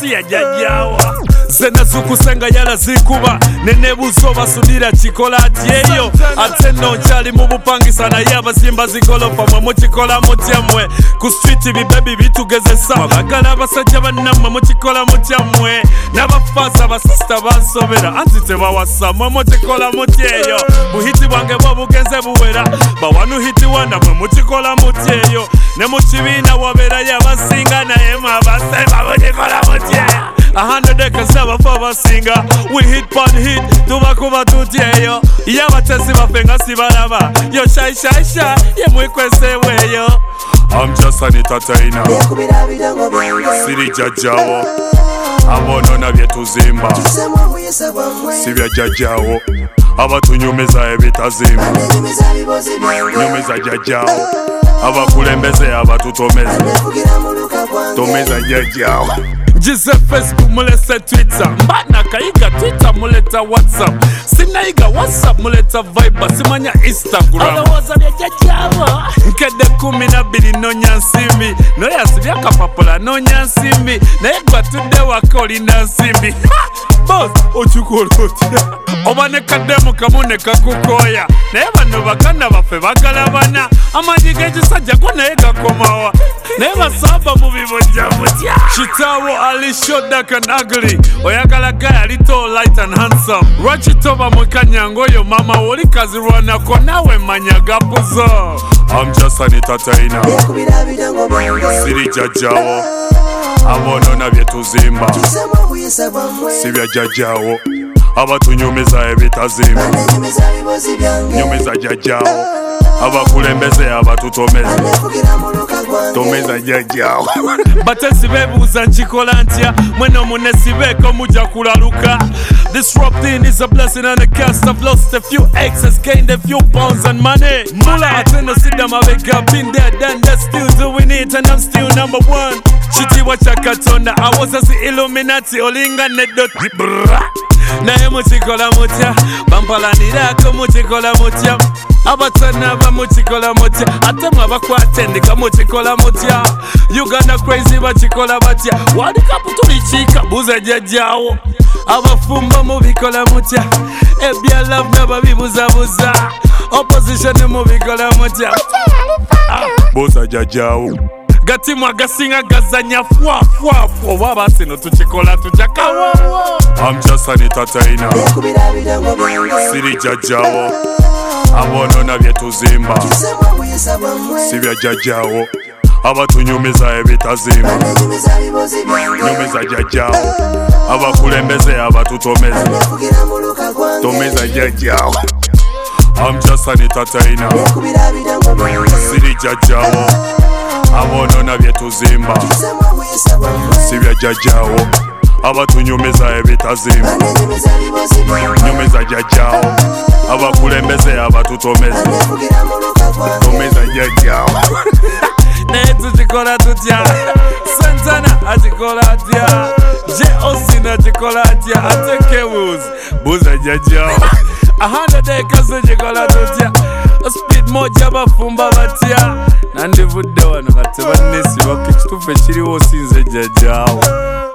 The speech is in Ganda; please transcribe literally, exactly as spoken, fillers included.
si ya jajjawo zena zukusenga yala zikuba nenebuzo basudira kikola atyeyo ate no nkyali mu bupangisa naye abasimba zigolofa mwe mukikola mutya mwe ku street bibebi bitugezesa bagala abasajja bannamwe mukikola mutya mwe n'abafaasa basista bansobera anti tebawasa mwe mukikola mutyeyo buhiti bwange bwo bugenze buwera bawanu hiti wanda mwe mukikola mutyeyo ne mu kibiina wabeerayo abasinga naye mwe abasemba mukikola mutyeyo a hundred acres abafa basinga we hit pan hit tubakuba tutyeyo iyo abatesi bafe nga sibalaba yo shy shy shy ye mwikweseweyo I'm just an entertainer siri jajjawo abonona byetuzimba sibya jajjawo abatunyumiza ebitazimba nyumiza jajjawo abakulembeze abatutomeza tomeza jajjawo Jize Facebook muleta Twitter mbana kayiga Twitter muleta WhatsApp sinayiga WhatsApp muleta Viber simanya Instagram alowoza byajjawo nkede kumi na bbiri nonya nsimbi noyasibya kapapula nonya nsimbi naye gwatudde waka olina nsimbi boss okikola otya oba ne kaddemu kamu ne kakukoya naye bano baganda baffe bagalabana amanyi g'ekisajja go naye gakomawa naye basamba mu bibojja butya kitaawo ali short dark and ugly oyagala gaya ali tall light and handsome lwaki toba mwekanyanga oyo mama woli kazirwanako nawe manya gapuzo I'm just an entertainer siri jajjawo abonona byetuzimba sibya jajjawo abatunyumiza ebitazimba nyumiza jajjawo abakulembeze abatutomeza tomeza jajjawo batesi bebuuza nkikola ntya mweno munesibeeko mujja kulaluka This rap thing is a blessing and a curse. I've lost a few exes, gained a few pounds and money. Mula atena sida mabega, been there, done that, still doing it, and I'm still number one. Chiti wachakatonda, I was as the Illuminati, olinga nedot. Naye mukikola mutya, bampalanirako mukikola mutya. Abatana ba mukikola mutya, ate mwe abakwatendeka mukikola mutya. Uganda crazy bakikola batya, World Cup tulikiika buuza jajjawo. Abafumba mubikola mutya, ebya love nababibuzabuza. Opposition mubikola mutya, buuza jajjawo. Gatimu agasinga gazanya fwa fwa fwa waba sino tukikola tujakawo. I'm just an entertainer siri jajjawo abonona byetuzimba sibya jajjawo abatunyumiza ebitazimba nyumiza jajjawo abakulembeze abatutomeza tomeza jajjawo I'm just an entertainer siri jajjawo abonona byetuzimba sibya jajjawo abatunyumiza ebitazimba nyumiza jajjawo abakulembeze abatutomeza tomeza jajjawo naye tukikola tutya Santana akikola atya J O C akikola atya ate Kewus buuza jajjawo a hundred acres tukikola tutya Speed moja bafumba batya nandivudde wano kati bannesiba ekituufu ekiriwo sinze jajjawo